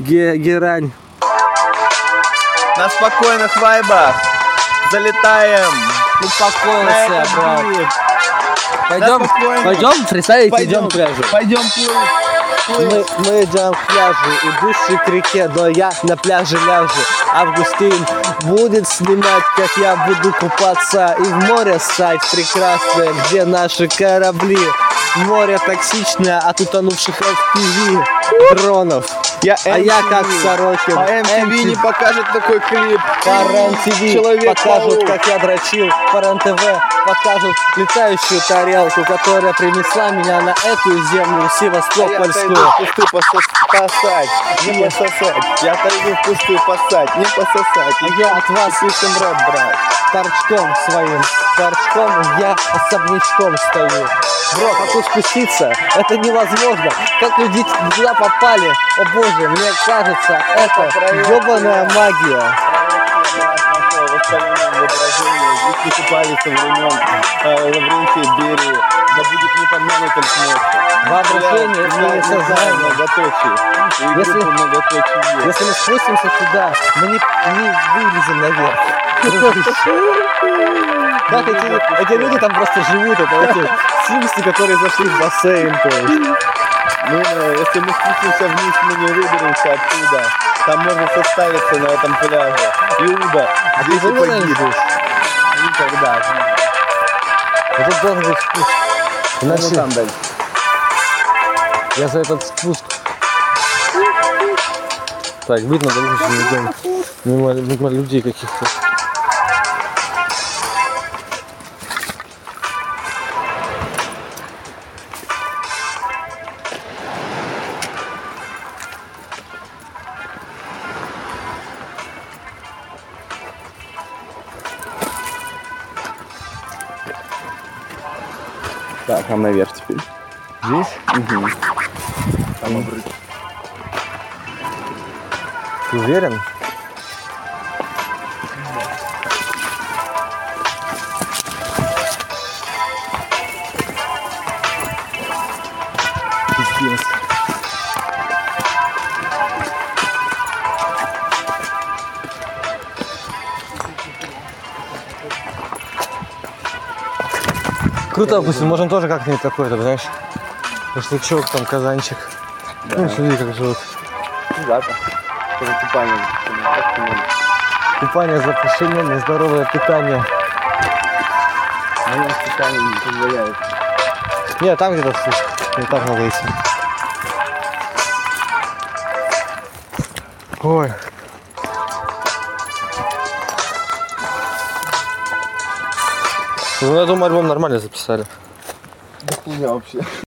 Герань. На спокойных вайбах залетаем. Успокоился, брат. Пойдем фристайлить, идем к пляжу. Пойдем плыть. Мы идем к пляжу, идущий к реке, но я на пляже ляжу. Августин будет снимать, как я буду купаться и в море ссать прекрасное, где наши корабли. Море токсичное от утонувших FPV дронов. Я как Сорокин. По MTV не покажет такой клип. По РЕН-ТВ Человек покажут, как я дрочил. По РЕН-ТВ покажут летающую тарелку, которая принесла меня на эту землю севастопольскую. Я отойду в кусты пососать, не пососать. Я отойду в кусты поссать, не пососать. А я от вас слишком рот, брат. торчком своим, торчком я особнячком стою. Бро, как тут спуститься? Это невозможно. Как люди туда попали? О боже, мне кажется, это ёбаная магия. Воспаление воображения, здесь не купались со времен Лаврентия Берии, да будет не помянутым смертью. Воображение или сознание. Многоточие. Если мы спустимся туда, мы не вылезем наверх. Как эти люди там просто живут, это эти симси, которые зашли в бассейн, то есть. Ну, если мы спустимся вниз, мы не выберемся оттуда. Там можно составиться на этом пляже. Иуда, здесь и погибнешь. Никогда. Это должен быть спуск. Иначе Ну, там дальше. я за этот спуск. Так, видно, да, что мы идем мимо людей каких-то. Так, а наверх теперь. Здесь? Угу. Там обрыв. Ты уверен? Пиздец. Круто, допустим, можем тоже как-нибудь такой-то, знаешь, шашлычок, там, казанчик. Да. Ну, смотри, как живут. Да-то. Это купание. Купание, запрещение, нездоровое питание. Мое питание не позволяет. Нет, там где-то слушай, не так надо идти. Ой. Ну, я думаю, альбом нормально записали. Да хуйня вообще.